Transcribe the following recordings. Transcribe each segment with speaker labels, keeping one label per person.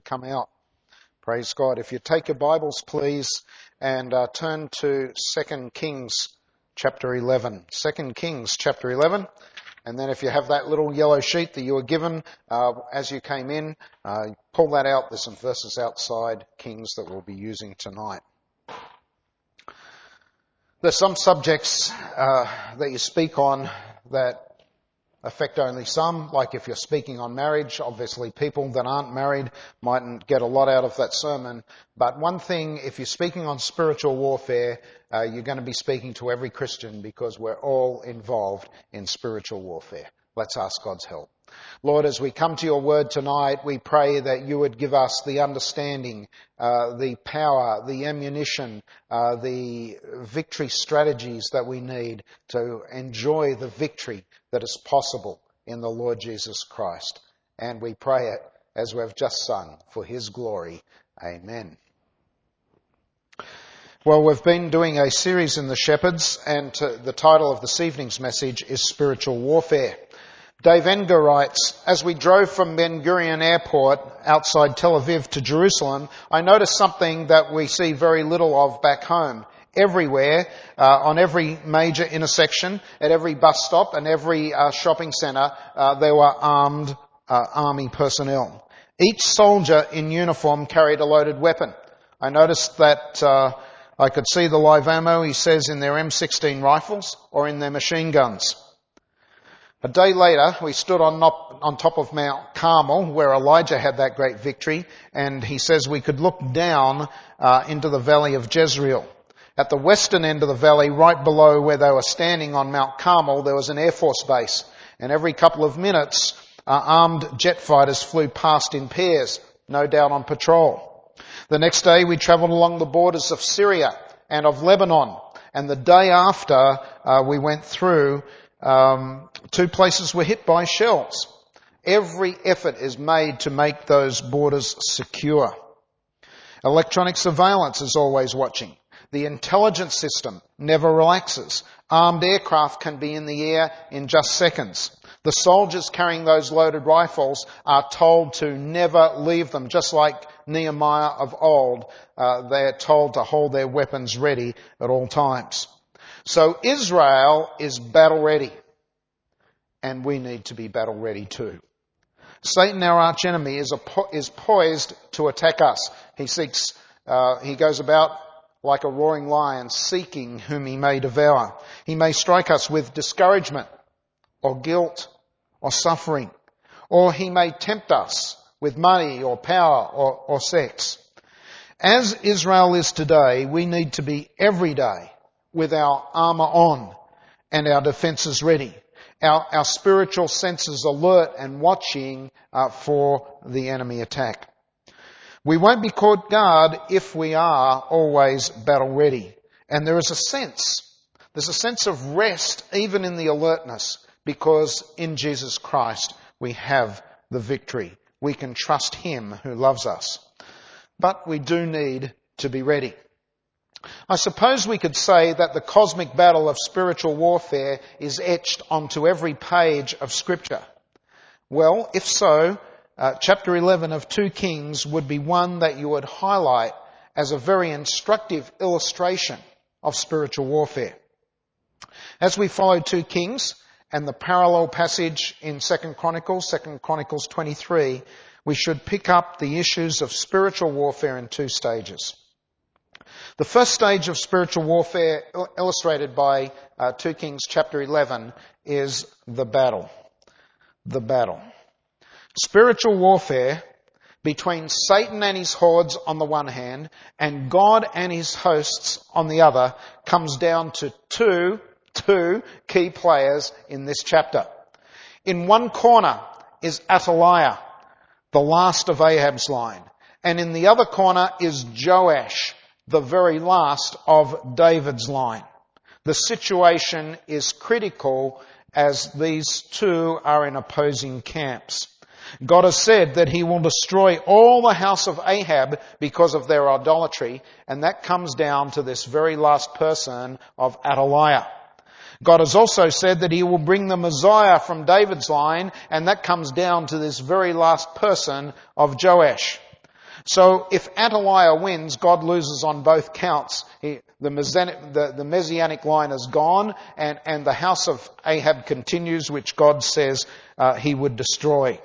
Speaker 1: come out. Praise God. If you take your Bibles, please, and turn to 2 Kings chapter 11. 2 Kings chapter 11. And then if you have that little yellow sheet that you were given as you came in, pull that out. There's some verses outside Kings that we'll be using tonight. There's some subjects that you speak on that affect only some, like if you're speaking on marriage, obviously people that aren't married mightn't get a lot out of that sermon. But one thing, if you're speaking on spiritual warfare, you're going to be speaking to every Christian because we're all involved in spiritual warfare. Let's ask God's help. Lord, as we come to your word tonight, we pray that you would give us the understanding, the power, the ammunition, the victory strategies that we need to enjoy the victory that is possible in the Lord Jesus Christ. And we pray it as we've just sung for his glory. Amen. Well, we've been doing a series in the Shepherds, and the title of this evening's message is Spiritual Warfare. Dave Enger writes, as we drove from Ben Gurion Airport outside Tel Aviv to Jerusalem, I noticed something that we see very little of back home. Everywhere, on every major intersection, at every bus stop and every shopping centre, there were armed army personnel. Each soldier in uniform carried a loaded weapon. I noticed that I could see the live ammo, he says, in their M16 rifles or in their machine guns. A day later, we stood on top of Mount Carmel, where Elijah had that great victory, and he says we could look down into the valley of Jezreel. At the western end of the valley, right below where they were standing on Mount Carmel, there was an Air Force base, and every couple of minutes, armed jet fighters flew past in pairs, no doubt on patrol. The next day, we travelled along the borders of Syria and of Lebanon, and the day after we went through, two places were hit by shells. Every effort is made to make those borders secure. Electronic surveillance is always watching. The intelligence system never relaxes. Armed aircraft can be in the air in just seconds. The soldiers carrying those loaded rifles are told to never leave them, just like Nehemiah of old. They're told to hold their weapons ready at all times. So Israel is battle ready, and we need to be battle ready too. Satan, our arch enemy, is poised to attack us. He goes about like a roaring lion, seeking whom he may devour. He may strike us with discouragement or guilt or suffering, or he may tempt us with money or power or sex. As Israel is today, we need to be every day with our armour on and our defences ready, our spiritual senses alert and watching for the enemy attack. We won't be caught guard if we are always battle ready. And there's a sense of rest even in the alertness, because in Jesus Christ we have the victory. We can trust him who loves us. But we do need to be ready. I suppose we could say that the cosmic battle of spiritual warfare is etched onto every page of Scripture. Well, if so, chapter 11 of 2 Kings would be one that you would highlight as a very instructive illustration of spiritual warfare. As we follow 2 Kings and the parallel passage in 2 Chronicles 23, we should pick up the issues of spiritual warfare in two stages. The first stage of spiritual warfare, illustrated by 2 Kings chapter 11, is the battle. The battle. Spiritual warfare between Satan and his hordes on the one hand and God and his hosts on the other comes down to two key players in this chapter. In one corner is Athaliah, the last of Ahab's line, and in the other corner is Joash, the very last of David's line. The situation is critical as these two are in opposing camps. God has said that he will destroy all the house of Ahab because of their idolatry, and that comes down to this very last person of Athaliah. God has also said that he will bring the Messiah from David's line, and that comes down to this very last person of Joash. So if Athaliah wins, God loses on both counts. The Messianic line is gone, and the house of Ahab continues, which God says he would destroy.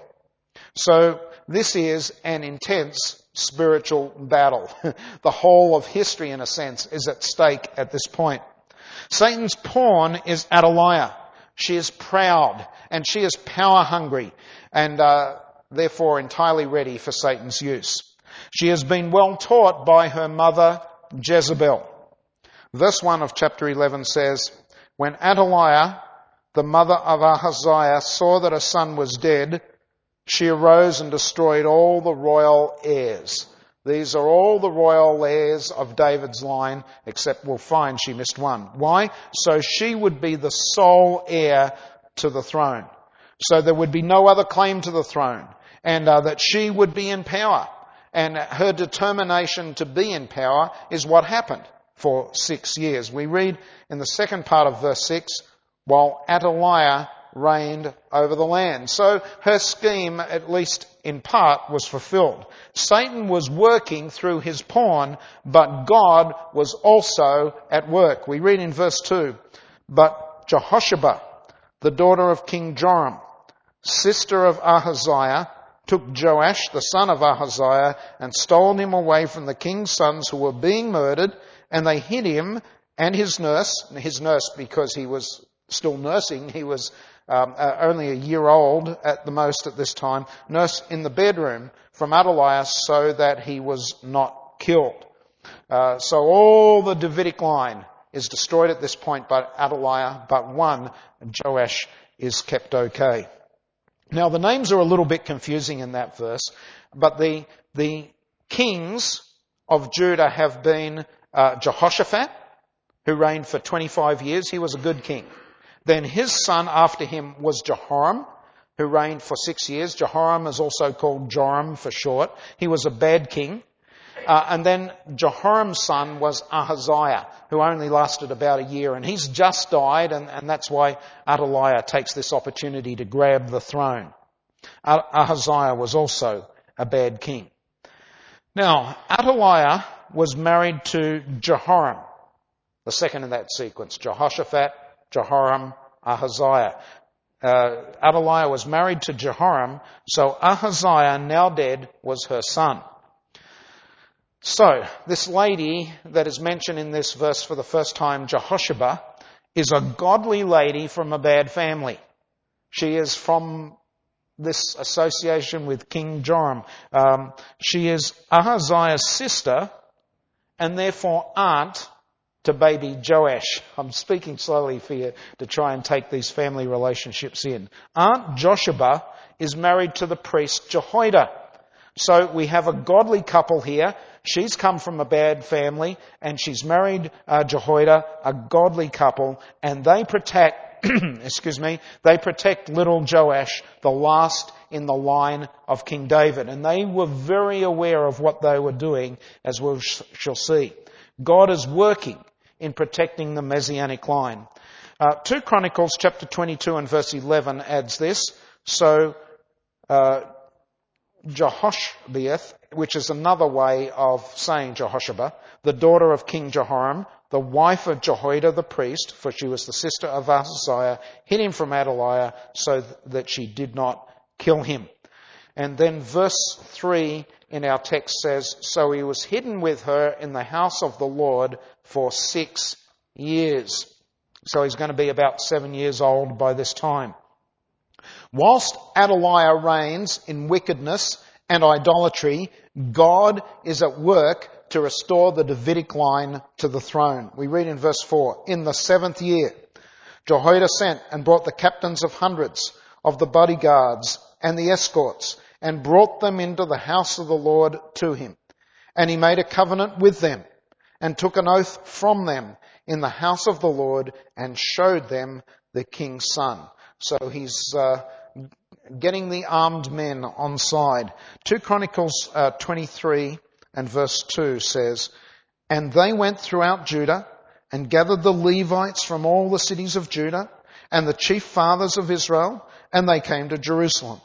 Speaker 1: So this is an intense spiritual battle. The whole of history, in a sense, is at stake at this point. Satan's pawn is Athaliah. She is proud and she is power hungry and therefore entirely ready for Satan's use. She has been well taught by her mother Jezebel. Verse 1 of chapter 11 says, when Athaliah, the mother of Ahaziah, saw that her son was dead, she arose and destroyed all the royal heirs. These are all the royal heirs of David's line, except we'll find she missed one. Why? So she would be the sole heir to the throne. So there would be no other claim to the throne, and that she would be in power. And her determination to be in power is what happened for 6 years. We read in the second part of verse 6, while Athaliah reigned over the land. So her scheme, at least in part, was fulfilled. Satan was working through his pawn, but God was also at work. We read in verse 2, but Jehosheba, the daughter of King Joram, sister of Ahaziah, took Joash, the son of Ahaziah, and stole him away from the king's sons who were being murdered, and they hid him and his nurse because he was still nursing, he was only a year old at the most at this time, nurse in the bedroom from Athaliah so that he was not killed. So all the Davidic line is destroyed at this point by Athaliah, but one, Joash, is kept okay. Now the names are a little bit confusing in that verse, but the kings of Judah have been Jehoshaphat, who reigned for 25 years. He was a good king. Then his son after him was Jehoram, who reigned for 6 years. Jehoram is also called Joram for short. He was a bad king. And then Jehoram's son was Ahaziah, who only lasted about a year. And he's just died, and that's why Athaliah takes this opportunity to grab the throne. Ahaziah was also a bad king. Now, Athaliah was married to Jehoram, the second in that sequence. Jehoshaphat, Jehoram, Ahaziah. Athaliah was married to Jehoram, so Ahaziah, now dead, was her son. So, this lady that is mentioned in this verse for the first time, Jehosheba, is a godly lady from a bad family. She is from this association with King Joram. She is Ahaziah's sister and therefore aunt to baby Joash. I'm speaking slowly for you to try and take these family relationships in. Aunt Josheba is married to the priest Jehoiada. So we have a godly couple here. She's come from a bad family and she's married Jehoiada, a godly couple, and they protect, they protect little Joash, the last in the line of King David. And they were very aware of what they were doing, as we shall see. God is working in protecting the Messianic line. 2 Chronicles chapter 22 and verse 11 adds this. So, Jehoshabeath, which is another way of saying Jehosheba, the daughter of King Jehoram, the wife of Jehoiada the priest, for she was the sister of Ahaziah, hid him from Athaliah so that she did not kill him. And then verse 3 in our text says, so he was hidden with her in the house of the Lord for 6 years. So he's going to be about 7 years old by this time. Whilst Athaliah reigns in wickedness and idolatry, God is at work to restore the Davidic line to the throne. We read in verse 4, in the 7th year, Jehoiada sent and brought the captains of hundreds of the bodyguards and the escorts and brought them into the house of the Lord to him. And he made a covenant with them and took an oath from them in the house of the Lord and showed them the king's son. So he's getting the armed men on side. 2 Chronicles 23 and verse 2 says, and they went throughout Judah and gathered the Levites from all the cities of Judah and the chief fathers of Israel, and they came to Jerusalem.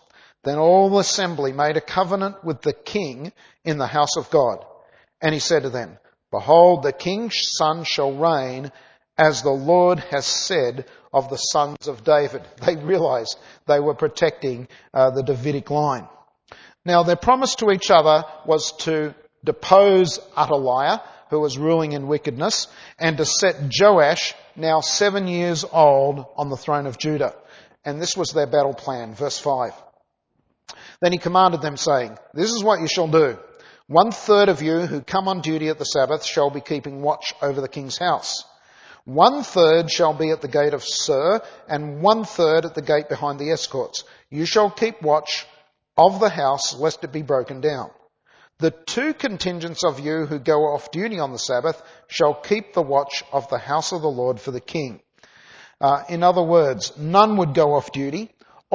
Speaker 1: Then all the assembly made a covenant with the king in the house of God. And he said to them, Behold, the king's son shall reign as the Lord has said of the sons of David. They realized they were protecting the Davidic line. Now their promise to each other was to depose Athaliah, who was ruling in wickedness, and to set Joash, now 7 years old, on the throne of Judah. And this was their battle plan. Verse 5. Then he commanded them, saying, This is what you shall do. 1/3 of you who come on duty at the Sabbath shall be keeping watch over the king's house. 1/3 shall be at the gate of Sir, and 1/3 at the gate behind the escorts. You shall keep watch of the house, lest it be broken down. The 2 contingents of you who go off duty on the Sabbath shall keep the watch of the house of the Lord for the king. In other words, none would go off duty.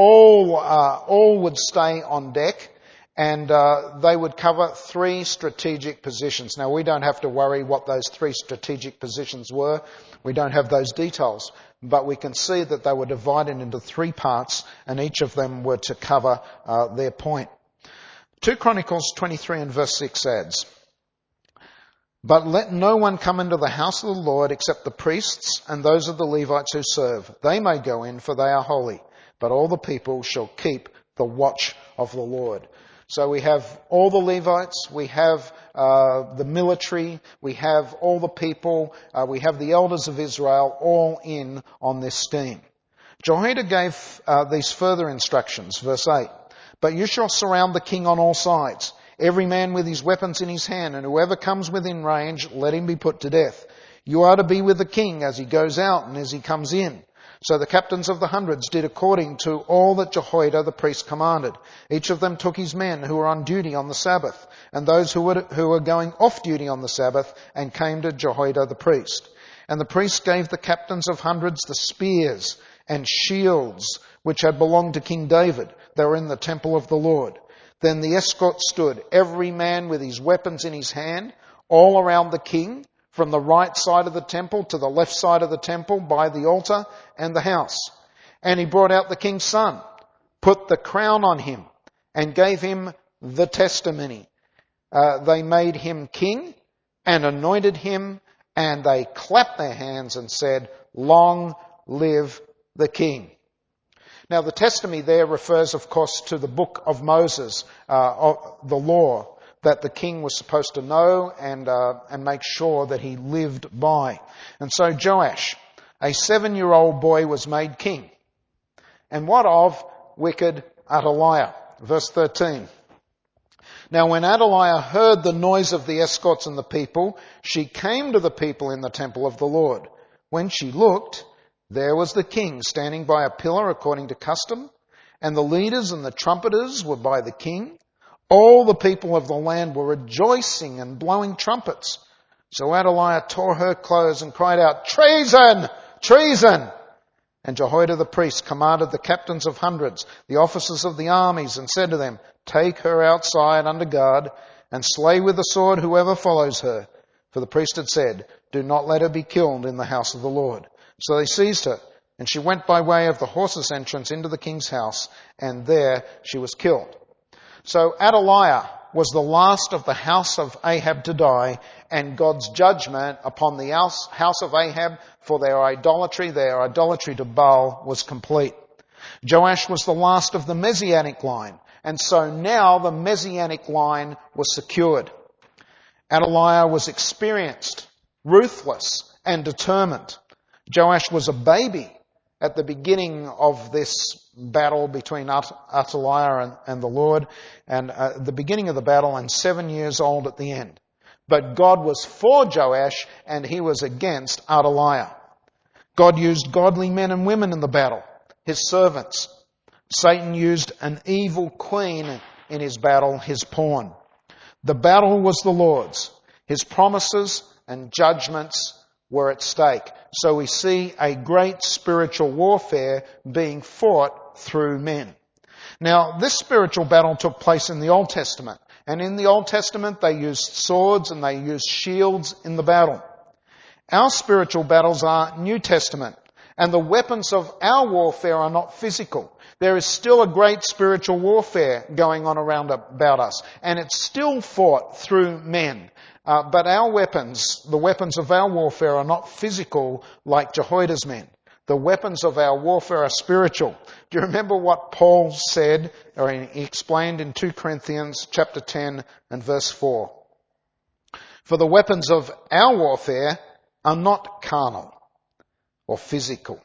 Speaker 1: All would stay on deck, and they would cover 3 strategic positions. Now, we don't have to worry what those 3 strategic positions were. We don't have those details, but we can see that they were divided into 3 parts, and each of them were to cover their point. 2 Chronicles 23 and verse 6 adds, But let no one come into the house of the Lord except the priests and those of the Levites who serve. They may go in, for they are holy. But all the people shall keep the watch of the Lord. So we have all the Levites, we have the military, we have all the people, we have the elders of Israel all in on this scheme. Jehoiada gave these further instructions, verse 8. But you shall surround the king on all sides, every man with his weapons in his hand, and whoever comes within range, let him be put to death. You are to be with the king as he goes out and as he comes in. So the captains of the hundreds did according to all that Jehoiada the priest commanded. Each of them took his men who were on duty on the Sabbath, and those who were going off duty on the Sabbath, and came to Jehoiada the priest. And the priest gave the captains of hundreds the spears and shields which had belonged to King David. They were in the temple of the Lord. Then the escort stood, every man with his weapons in his hand, all around the king, from the right side of the temple to the left side of the temple, by the altar and the house. And he brought out the king's son, put the crown on him, and gave him the testimony. They made him king and anointed him, and they clapped their hands and said, Long live the king. Now the testimony there refers, of course, to the book of Moses, of the law that the king was supposed to know and make sure that he lived by. And so Joash, a 7-year-old boy, was made king. And what of wicked Athaliah? Verse 13. Now when Athaliah heard the noise of the escorts and the people, she came to the people in the temple of the Lord. When she looked, there was the king standing by a pillar according to custom, and the leaders and the trumpeters were by the king. All the people of the land were rejoicing and blowing trumpets. So Athaliah tore her clothes and cried out, Treason! Treason! And Jehoiada the priest commanded the captains of hundreds, the officers of the armies, and said to them, Take her outside under guard, and slay with the sword whoever follows her. For the priest had said, Do not let her be killed in the house of the Lord. So they seized her, and she went by way of the horses' entrance into the king's house, and there she was killed. So Athaliah was the last of the house of Ahab to die, and God's judgment upon the house of Ahab for their idolatry to Baal, was complete. Joash was the last of the Messianic line, and so now the Messianic line was secured. Athaliah was experienced, ruthless, and determined. Joash was a baby at the beginning of this battle between Athaliah and the Lord, and the beginning of the battle, and 7 years old at the end. But God was for Joash, and he was against Athaliah. God used godly men and women in the battle, his servants. Satan used an evil queen in his battle, his pawn. The battle was the Lord's. His promises and judgments were at stake. So we see a great spiritual warfare being fought through men. Now, this spiritual battle took place in the Old Testament. And in the Old Testament, they used swords and they used shields in the battle. Our spiritual battles are New Testament. And the weapons of our warfare are not physical. There is still a great spiritual warfare going on around about us. And it's still fought through men. But our weapons, the weapons of our warfare, are not physical like Jehoiada's men. The weapons of our warfare are spiritual. Do you remember what Paul said, or he explained in 2 Corinthians chapter 10 and verse 4? For the weapons of our warfare are not carnal or physical,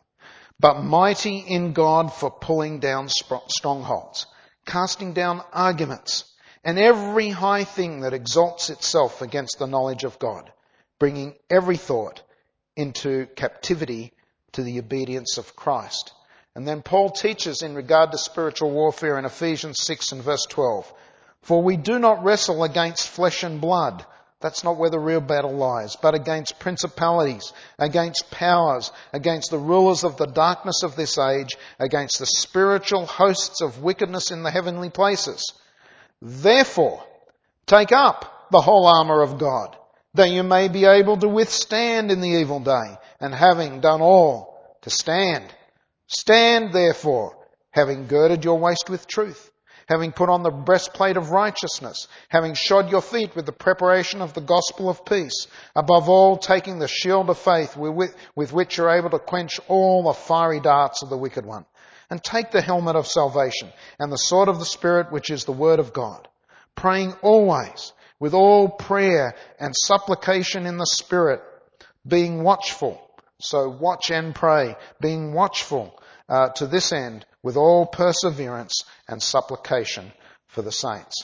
Speaker 1: but mighty in God for pulling down strongholds, casting down arguments, and every high thing that exalts itself against the knowledge of God, bringing every thought into captivity to the obedience of Christ. And then Paul teaches in regard to spiritual warfare in Ephesians 6 and verse 12. For we do not wrestle against flesh and blood. That's not where the real battle lies, but against principalities, against powers, against the rulers of the darkness of this age, against the spiritual hosts of wickedness in the heavenly places. Therefore, take up the whole armour of God, that you may be able to withstand in the evil day, and having done all, to stand. Stand therefore, having girded your waist with truth, having put on the breastplate of righteousness, having shod your feet with the preparation of the gospel of peace, above all taking the shield of faith with which you're able to quench all the fiery darts of the wicked one. And take the helmet of salvation and the sword of the Spirit, which is the word of God, praying always with all prayer and supplication in the Spirit, being watchful. So watch and pray, being watchful to this end with all perseverance and supplication for the saints.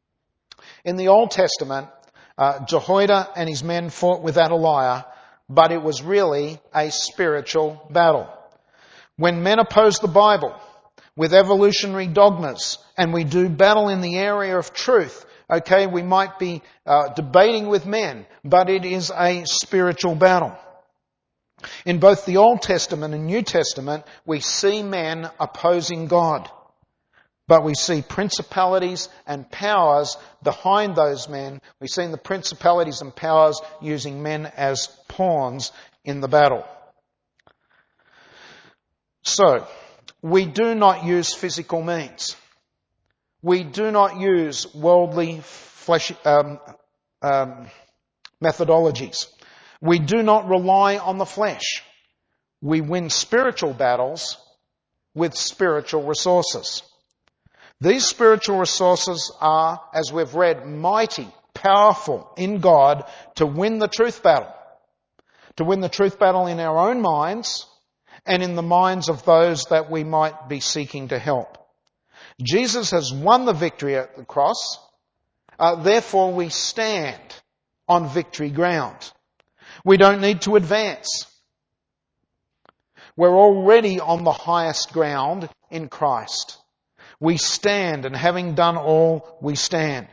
Speaker 1: In the Old Testament, Jehoiada and his men fought with Athaliah, but it was really a spiritual battle. When men oppose the Bible with evolutionary dogmas and we do battle in the area of truth, okay, we might be debating with men, but it is a spiritual battle. In both the Old Testament and New Testament, we see men opposing God. But we see principalities and powers behind those men. We've seen the principalities and powers using men as pawns in the battle. So, we do not use physical means. We do not use worldly methodologies. We do not rely on the flesh. We win spiritual battles with spiritual resources. These spiritual resources are, as we've read, mighty, powerful in God to win the truth battle. To win the truth battle in our own minds and in the minds of those that we might be seeking to help. Jesus has won the victory at the cross. Therefore, we stand on victory ground. We don't need to advance. We're already on the highest ground in Christ. We stand, and having done all, we stand.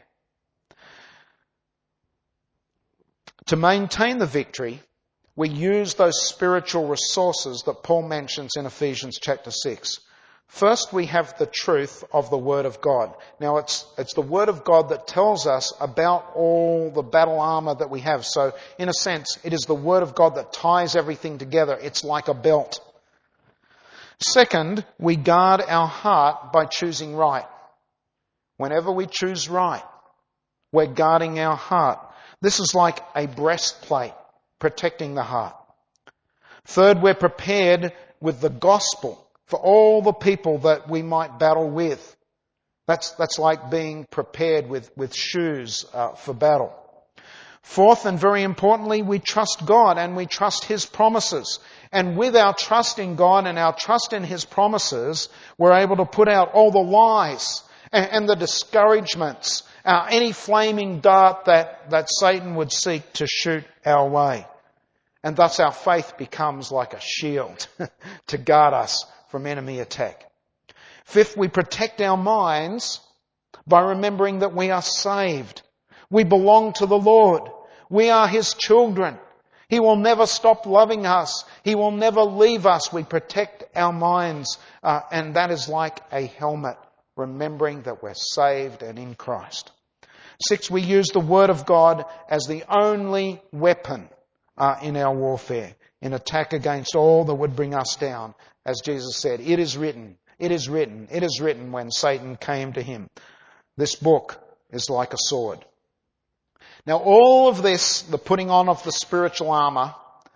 Speaker 1: To maintain the victory, we use those spiritual resources that Paul mentions in Ephesians chapter 6. First, we have the truth of the Word of God. Now, it's the Word of God that tells us about all the battle armour that we have. So, in a sense, it is the Word of God that ties everything together. It's like a belt. Second, we guard our heart by choosing right. Whenever we choose right, we're guarding our heart. This is like a breastplate protecting the heart. Third, we're prepared with the gospel for all the people that we might battle with. That's like being prepared with shoes for battle. Fourth, and very importantly, we trust God and we trust His promises. And with our trust in God and our trust in His promises, we're able to put out all the lies and the discouragements, any flaming dart that Satan would seek to shoot our way. And thus our faith becomes like a shield to guard us from enemy attack. Fifth, we protect our minds by remembering that we are saved. We belong to the Lord. We are His children. He will never stop loving us. He will never leave us. We protect our minds, and that is like a helmet, remembering that we're saved and in Christ. Six, we use the Word of God as the only weapon in our warfare. in attack against all that would bring us down. As Jesus said, it is written, it is written, it is written when Satan came to him. This book is like a sword. Now all of this, the putting on of the spiritual armour,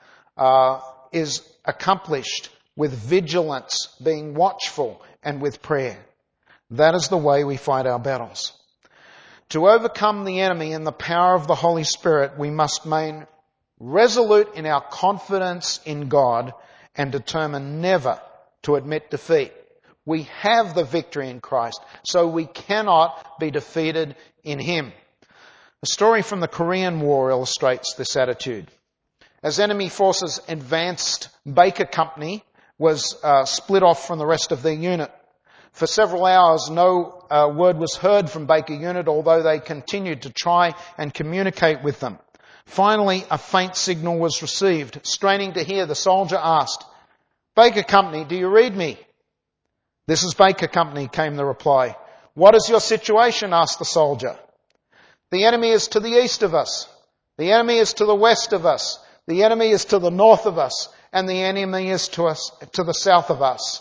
Speaker 1: is accomplished with vigilance, being watchful, and with prayer. That is the way we fight our battles. To overcome the enemy in the power of the Holy Spirit, we must remain resolute in our confidence in God and determined never to admit defeat. We have the victory in Christ, so we cannot be defeated in Him. A story from the Korean War illustrates this attitude. As enemy forces advanced, Baker Company was split off from the rest of their unit. For several hours, no word was heard from Baker unit, although they continued to try and communicate with them. Finally, a faint signal was received. Straining to hear, the soldier asked, "Baker Company, do you read me?" "This is Baker Company," came the reply. "What is your situation?" asked the soldier. "The enemy is to the east of us. The enemy is to the west of us. The enemy is to the north of us. And the enemy is to the south of us."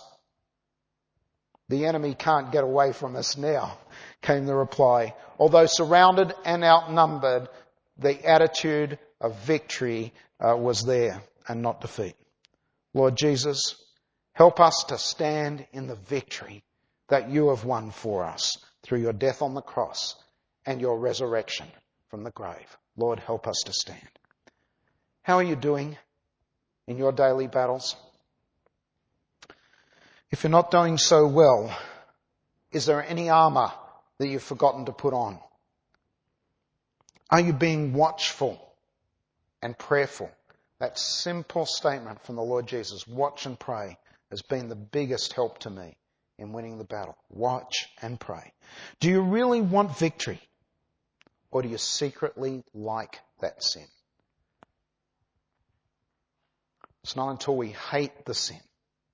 Speaker 1: "The enemy can't get away from us now," came the reply. Although surrounded and outnumbered, the attitude of victory was there and not defeat. Lord Jesus, help us to stand in the victory that you have won for us through your death on the cross and your resurrection from the grave. Lord, help us to stand. How are you doing in your daily battles? If you're not doing so well, is there any armour that you've forgotten to put on? Are you being watchful and prayerful? That simple statement from the Lord Jesus, watch and pray, has been the biggest help to me in winning the battle. Watch and pray. Do you really want victory? Or do you secretly like that sin? It's not until we hate the sin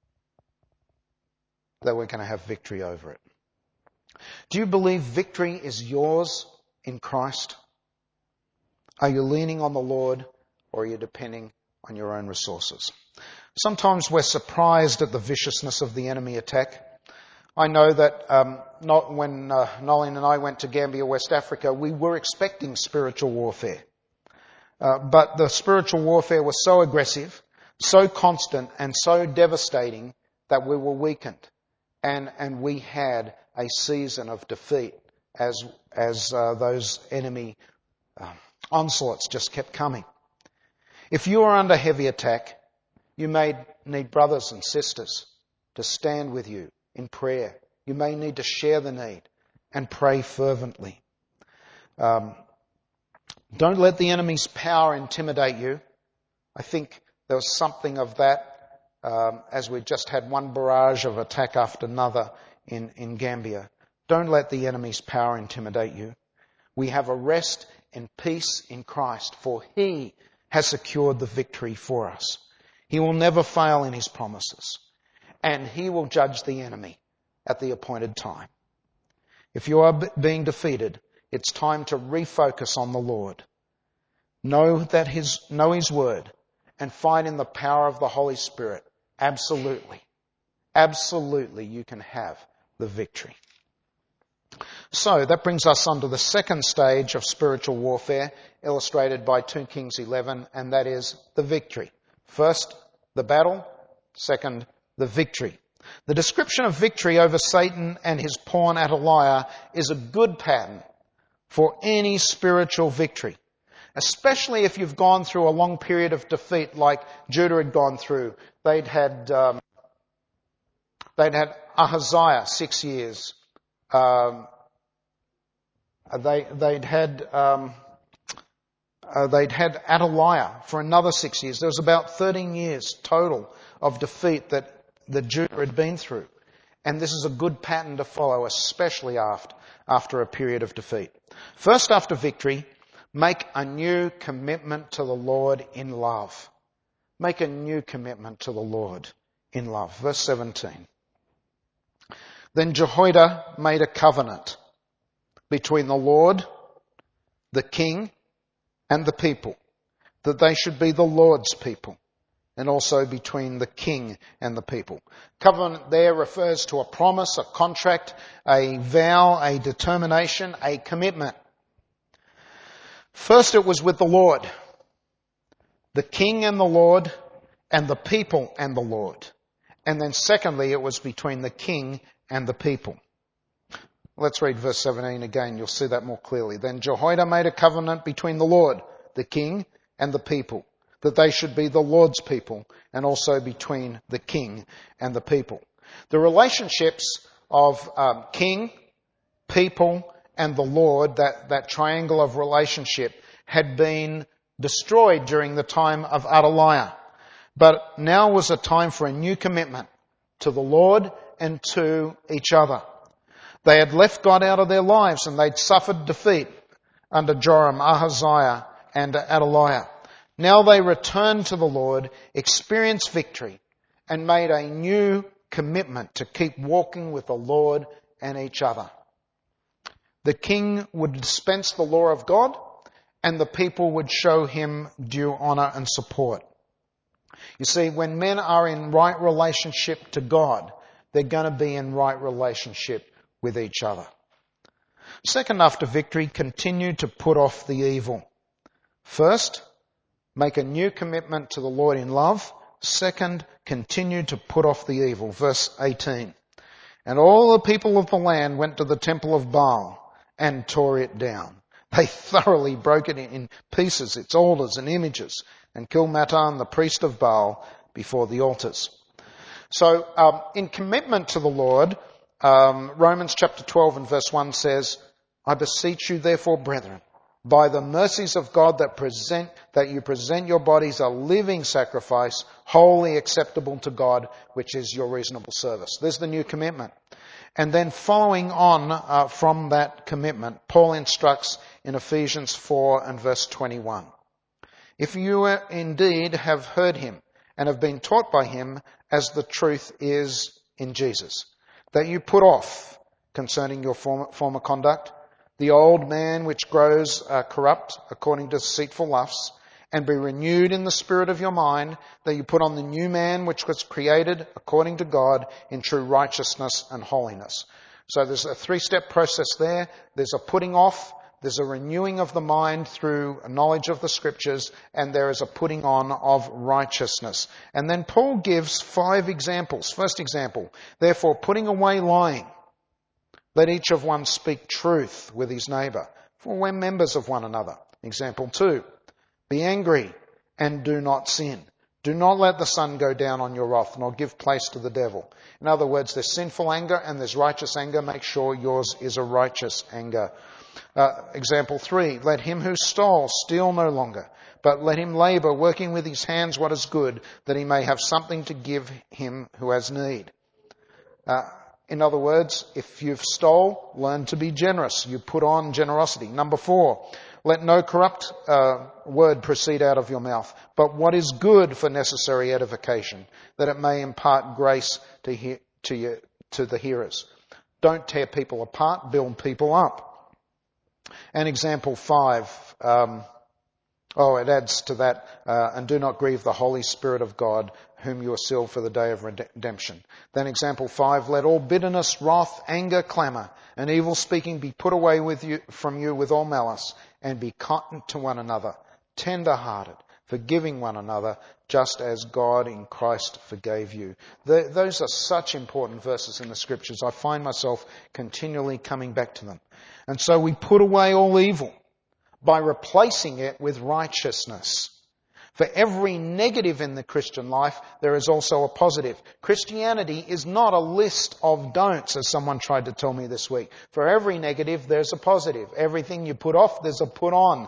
Speaker 1: that we're going to have victory over it. Do you believe victory is yours in Christ? Are you leaning on the Lord, or are you depending on your own resources? Sometimes we're surprised at the viciousness of the enemy attack. I know that when Nolene and I went to Gambia, West Africa, we were expecting spiritual warfare. But the spiritual warfare was so aggressive, so constant, and so devastating that we were weakened. And we had a season of defeat as those enemy onslaughts just kept coming. If you are under heavy attack, you may need brothers and sisters to stand with you in prayer. You may need to share the need and pray fervently. Don't let the enemy's power intimidate you. I think there was something of that as we just had one barrage of attack after another in Gambia. Don't let the enemy's power intimidate you. We have a rest and peace in Christ, for He has secured the victory for us. He will never fail in His promises, and He will judge the enemy at the appointed time. If you are being defeated, it's time to refocus on the Lord. Know His Word and find in the power of the Holy Spirit. Absolutely you can have the victory. So that brings us on to the second stage of spiritual warfare, illustrated by 2 Kings 11, and that is the victory. First, the battle. Second, the victory. The description of victory over Satan and his pawn Athaliah is a good pattern for any spiritual victory, especially if you've gone through a long period of defeat like Judah had gone through. They'd had Ahaziah 6 years. They'd had Athaliah for another 6 years. There was about 13 years total of defeat that Judah had been through. And this is a good pattern to follow, especially after a period of defeat. First, after victory, make a new commitment to the Lord in love. Make a new commitment to the Lord in love. Verse 17. Then Jehoiada made a covenant between the Lord, the king, and the people, that they should be the Lord's people, and also between the king and the people. Covenant there refers to a promise, a contract, a vow, a determination, a commitment. First it was with the Lord, the king and the Lord, and the people and the Lord. And then secondly, it was between the king and the people. Let's read verse 17 again. You'll see that more clearly. Then Jehoiada made a covenant between the Lord, the king, and the people, that they should be the Lord's people, and also between the king and the people. The relationships of king, people, and the Lord, that triangle of relationship, had been destroyed during the time of Adaliah. But now was a time for a new commitment to the Lord and to each other. They had left God out of their lives and they'd suffered defeat under Joram, Ahaziah, and Adaliah. Now they returned to the Lord, experienced victory, and made a new commitment to keep walking with the Lord and each other. The king would dispense the law of God, and the people would show him due honour and support. You see, when men are in right relationship to God, they're going to be in right relationship with each other. Second, after victory, continue to put off the evil. First, make a new commitment to the Lord in love. Second, continue to put off the evil. Verse 18. And all the people of the land went to the temple of Baal and tore it down. They thoroughly broke it in pieces, its altars and images, and killed Matan, the priest of Baal, before the altars. So, in commitment to the Lord, Romans chapter 12 and verse 1 says, I beseech you therefore, brethren, by the mercies of God that you present your bodies a living sacrifice, wholly acceptable to God, which is your reasonable service. There's the new commitment. And then following on from that commitment, Paul instructs in Ephesians 4 and verse 21. If you indeed have heard him and have been taught by him as the truth is in Jesus, that you put off concerning your former conduct, the old man which grows corrupt according to deceitful lusts, and be renewed in the spirit of your mind, that you put on the new man which was created according to God in true righteousness and holiness. So there's a three-step process there. There's a putting off, there's a renewing of the mind through a knowledge of the scriptures, and there is a putting on of righteousness. And then Paul gives 5 examples. First example, therefore putting away lying. Let each of one speak truth with his neighbour, for we're members of one another. Example 2, be angry and do not sin. Do not let the sun go down on your wrath, nor give place to the devil. In other words, there's sinful anger and there's righteous anger. Make sure yours is a righteous anger. Example 3, let him who stole steal no longer, but let him labour, working with his hands what is good, that he may have something to give him who has need. In other words, if you've stole, learn to be generous. You put on generosity. Number 4, let no corrupt word proceed out of your mouth, but what is good for necessary edification, that it may impart grace to the hearers. Don't tear people apart, build people up. And example 5, it adds to that, and do not grieve the Holy Spirit of God, whom you are sealed for the day of redemption. Then example 5, let all bitterness, wrath, anger, clamour, and evil speaking be put away from you with all malice, and be kind to one another, tender-hearted, forgiving one another, just as God in Christ forgave you. Those are such important verses in the scriptures. I find myself continually coming back to them. And so we put away all evil by replacing it with righteousness. For every negative in the Christian life, there is also a positive. Christianity is not a list of don'ts, as someone tried to tell me this week. For every negative, there's a positive. Everything you put off, there's a put on.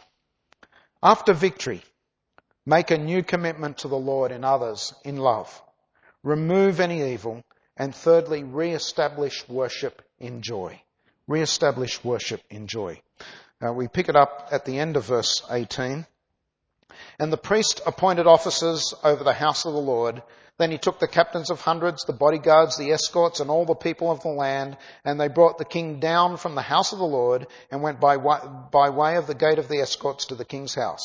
Speaker 1: After victory, make a new commitment to the Lord and others in love. Remove any evil. And thirdly, re-establish worship in joy. Re-establish worship in joy. We pick it up at the end of verse 18. And the priest appointed officers over the house of the Lord. Then he took the captains of hundreds, the bodyguards, the escorts, and all the people of the land, and they brought the king down from the house of the Lord and went by way of the gate of the escorts to the king's house.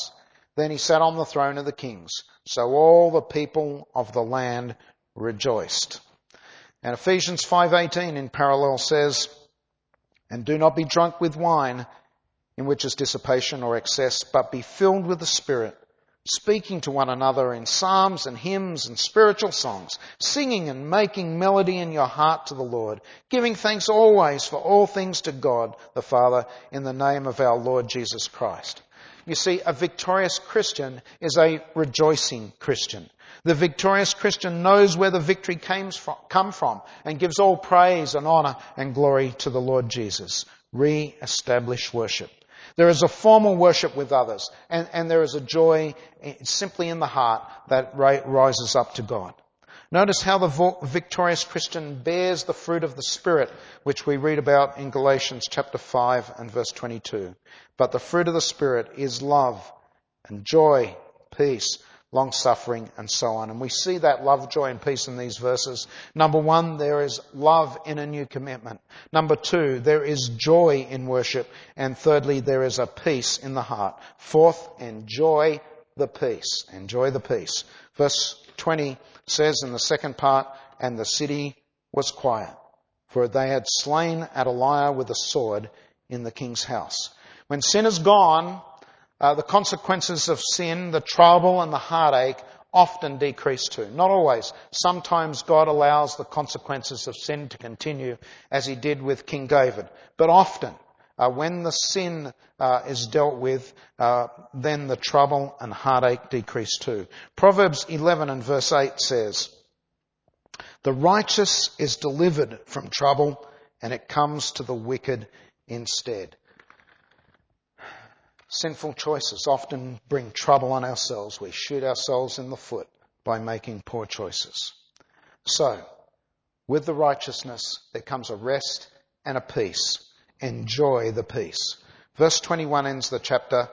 Speaker 1: Then he sat on the throne of the kings. So all the people of the land rejoiced. And Ephesians 5:18 in parallel says, "And do not be drunk with wine, in which is dissipation or excess, but be filled with the Spirit, speaking to one another in psalms and hymns and spiritual songs, singing and making melody in your heart to the Lord, giving thanks always for all things to God the Father in the name of our Lord Jesus Christ." You see, a victorious Christian is a rejoicing Christian. The victorious Christian knows where the victory come from and gives all praise and honour and glory to the Lord Jesus. Re-establish worship. There is a formal worship with others, and there is a joy simply in the heart that rises up to God. Notice how the victorious Christian bears the fruit of the Spirit, which we read about in Galatians chapter 5 and verse 22. But the fruit of the Spirit is love and joy, peace, long-suffering, and so on. And we see that love, joy, and peace in these verses. Number one, there is love in a new commitment. Number two, there is joy in worship. And thirdly, there is a peace in the heart. Fourth, enjoy the peace. Enjoy the peace. Verse 20 says in the second part, "And the city was quiet, for they had slain Athaliah with a sword in the king's house." When sin is gone, the consequences of sin, the trouble and the heartache often decrease too. Not always. Sometimes God allows the consequences of sin to continue, as he did with King David. But often, when the sin is dealt with, then the trouble and heartache decrease too. Proverbs 11 and verse 8 says, "The righteous is delivered from trouble, and it comes to the wicked instead." Sinful choices often bring trouble on ourselves. We shoot ourselves in the foot by making poor choices. So, with the righteousness, there comes a rest and a peace. Enjoy the peace. Verse 21 ends the chapter.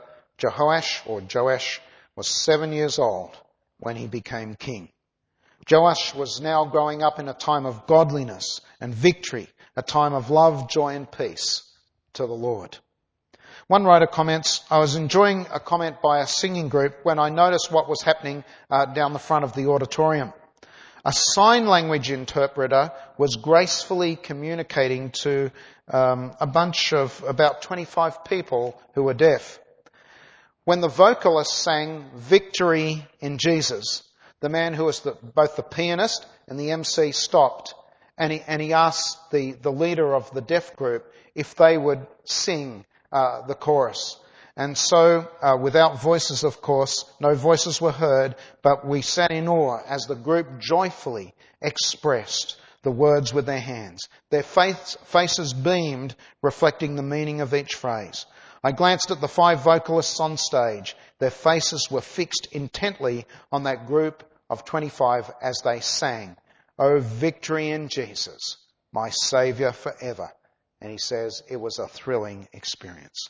Speaker 1: Joash was 7 years old when he became king. Joash was now growing up in a time of godliness and victory, a time of love, joy and peace to the Lord. One writer comments, "I was enjoying a comment by a singing group when I noticed what was happening down the front of the auditorium. A sign language interpreter was gracefully communicating to a bunch of about 25 people who were deaf. When the vocalist sang 'Victory in Jesus,' the man who was both the pianist and the MC stopped, and he asked the leader of the deaf group if they would sing the chorus. And so, without voices, of course, no voices were heard, but we sat in awe as the group joyfully expressed the words with their hands. Their faces beamed, reflecting the meaning of each phrase. I glanced at the 5 vocalists on stage. Their faces were fixed intently on that group of 25 as they sang, 'Oh, victory in Jesus, my Saviour forever.' And he says it was a thrilling experience."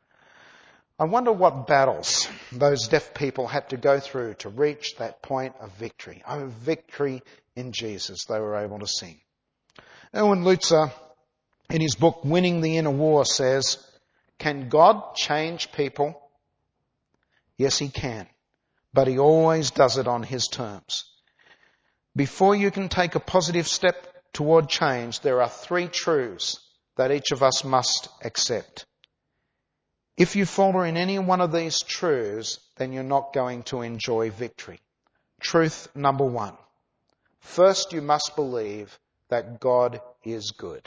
Speaker 1: I wonder what battles those deaf people had to go through to reach that point of victory. Oh, victory in Jesus, they were able to sing. Erwin Lutzer, in his book Winning the Inner War, says, "Can God change people? Yes, he can, but he always does it on his terms. Before you can take a positive step toward change, there are 3 truths that each of us must accept. If you falter in any one of these truths, then you're not going to enjoy victory. Truth number 1. First, you must believe that God is good.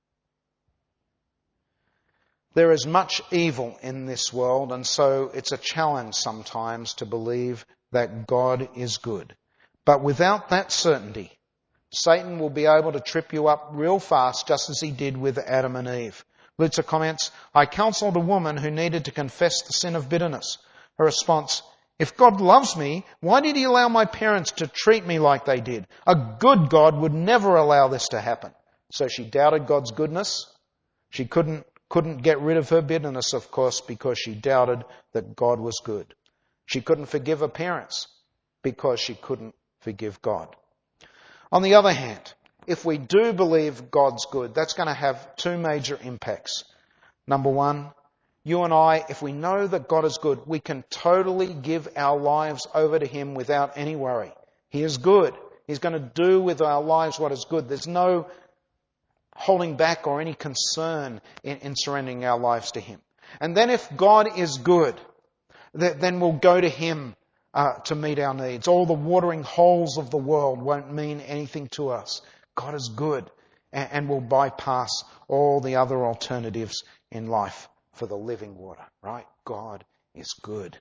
Speaker 1: There is much evil in this world, and so it's a challenge sometimes to believe that God is good. But without that certainty, Satan will be able to trip you up real fast, just as he did with Adam and Eve. Lutzer comments, "I counselled a woman who needed to confess the sin of bitterness. Her response, 'If God loves me, why did he allow my parents to treat me like they did? A good God would never allow this to happen.' So she doubted God's goodness. She couldn't get rid of her bitterness, of course, because she doubted that God was good. She couldn't forgive her parents because she couldn't forgive God. On the other hand, if we do believe God's good, that's going to have 2 major impacts. Number 1, You and I, if we know that God is good, we can totally give our lives over to Him without any worry. He is good. He's going to do with our lives what is good. There's no holding back or any concern in surrendering our lives to Him. And then if God is good, then we'll go to Him to meet our needs. All the watering holes of the world won't mean anything to us. God is good, and we'll bypass all the other alternatives in life for the living water, right? God is good.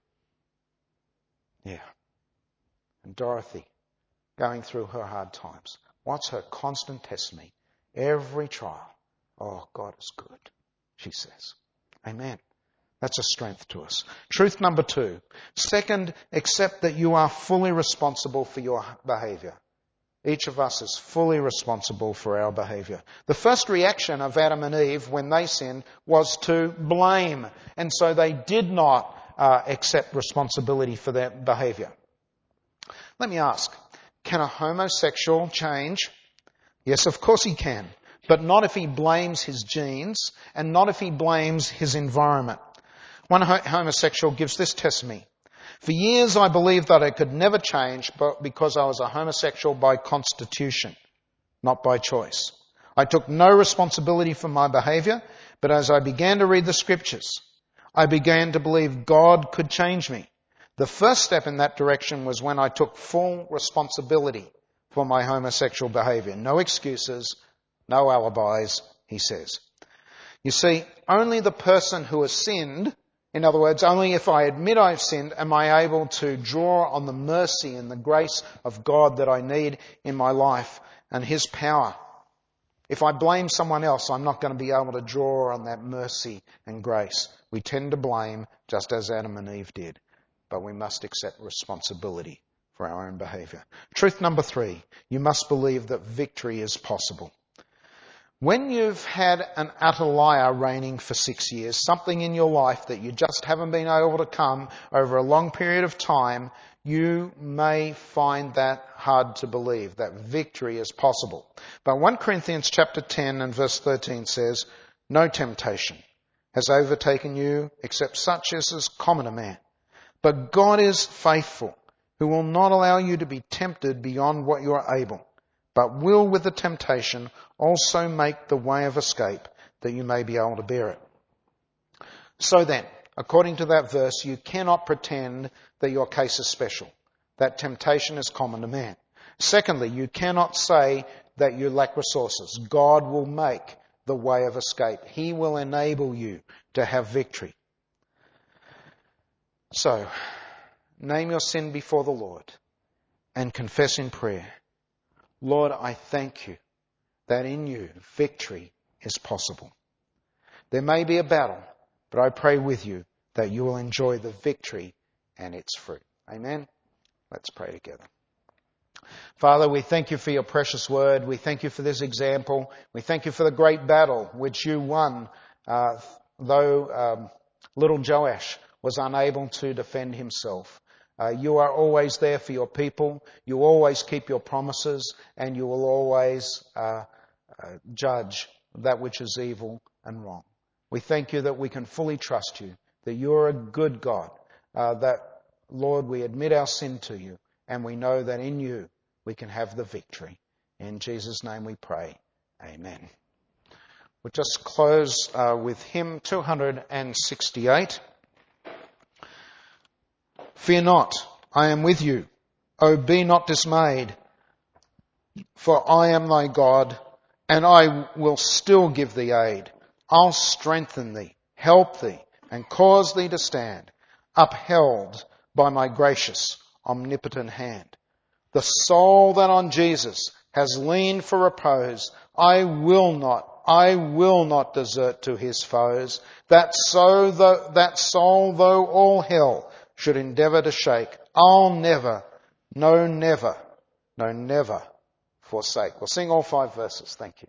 Speaker 1: Yeah. And Dorothy, going through her hard times, what's her constant testimony? Every trial, oh, God is good, she says. Amen. That's a strength to us. Truth number 2. Second, accept that you are fully responsible for your behaviour. Each of us is fully responsible for our behaviour. The first reaction of Adam and Eve when they sinned was to blame. And so they did not accept responsibility for their behaviour. Let me ask, can a homosexual change? Yes, of course he can. But not if he blames his genes and not if he blames his environment. One homosexual gives this testimony. For years I believed that I could never change because I was a homosexual by constitution, not by choice. I took no responsibility for my behaviour, but as I began to read the scriptures, I began to believe God could change me. The first step in that direction was when I took full responsibility for my homosexual behaviour. No excuses, no alibis, he says. You see, only the person who has sinned, in other words, only if I admit I've sinned am I able to draw on the mercy and the grace of God that I need in my life and His power. If I blame someone else, I'm not going to be able to draw on that mercy and grace. We tend to blame just as Adam and Eve did, but we must accept responsibility for our own behaviour. Truth number 3, you must believe that victory is possible. When you've had an utter liar reigning for 6 years, something in your life that you just haven't been able to come over a long period of time, you may find that hard to believe, that victory is possible. But 1 Corinthians chapter 10 and verse 13 says, no temptation has overtaken you except such as is common to man. But God is faithful, who will not allow you to be tempted beyond what you are able, but will with the temptation also make the way of escape that you may be able to bear it. So then, according to that verse, you cannot pretend that your case is special. That temptation is common to man. Secondly, you cannot say that you lack resources. God will make the way of escape. He will enable you to have victory. So, name your sin before the Lord and confess in prayer. Lord, I thank you that in you victory is possible. There may be a battle, but I pray with you that you will enjoy the victory and its fruit. Amen? Let's pray together. Father, we thank you for your precious word. We thank you for this example. We thank you for the great battle which you won, though little Joash was unable to defend himself. You are always there for your people. You always keep your promises, and you will always judge that which is evil and wrong. We thank you that we can fully trust you, that you're a good God, that, Lord, we admit our sin to you, and we know that in you we can have the victory. In Jesus' name we pray. Amen. We'll just close with hymn 268. Fear not, I am with you. O be not dismayed, for I am thy God, and I will still give thee aid. I'll strengthen thee, help thee, and cause thee to stand, upheld by my gracious, omnipotent hand. The soul that on Jesus has leaned for repose, I will not desert to his foes. That soul, though all hell should endeavour to shake, I'll never forsake. We'll sing all 5 verses. Thank you.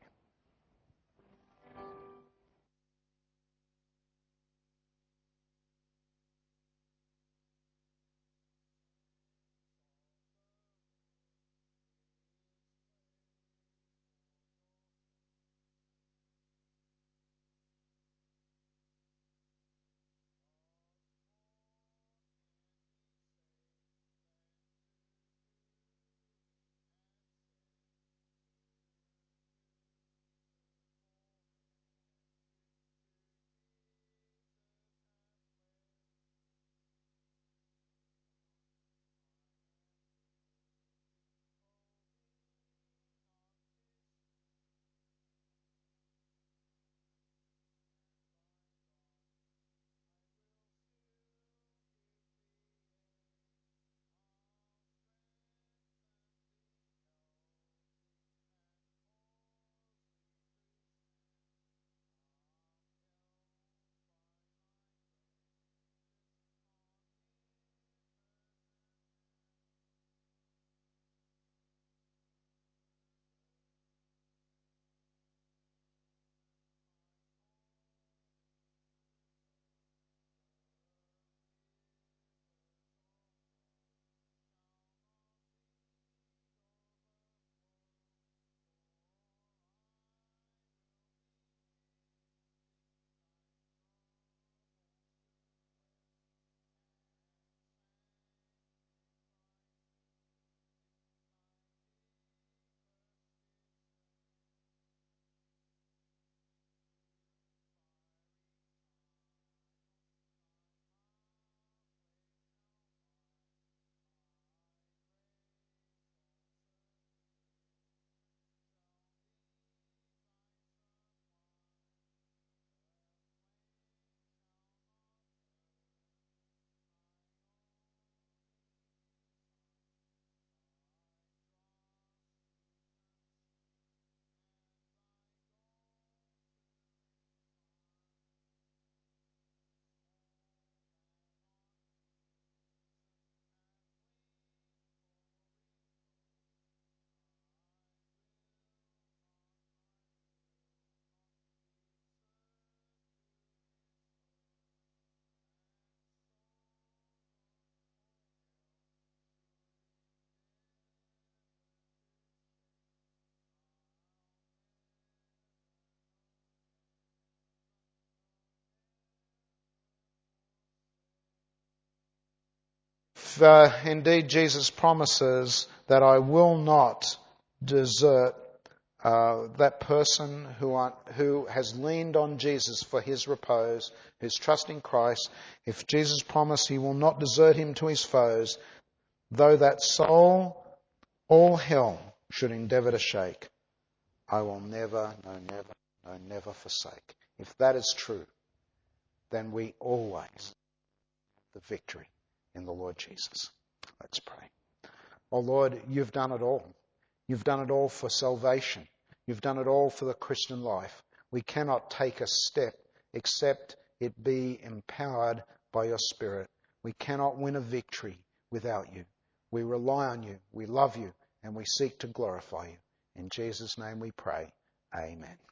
Speaker 1: If indeed Jesus promises that I will not desert that person who has leaned on Jesus for his repose, who's trusting Christ, if Jesus promised he will not desert him to his foes, though that soul, all hell should endeavour to shake, I will never, never forsake. If that is true, then we always have the victory in the Lord Jesus. Let's pray. Oh Lord, you've done it all. You've done it all for salvation. You've done it all for the Christian life. We cannot take a step except it be empowered by your Spirit. We cannot win a victory without you. We rely on you, we love you, and we seek to glorify you. In Jesus' name we pray. Amen.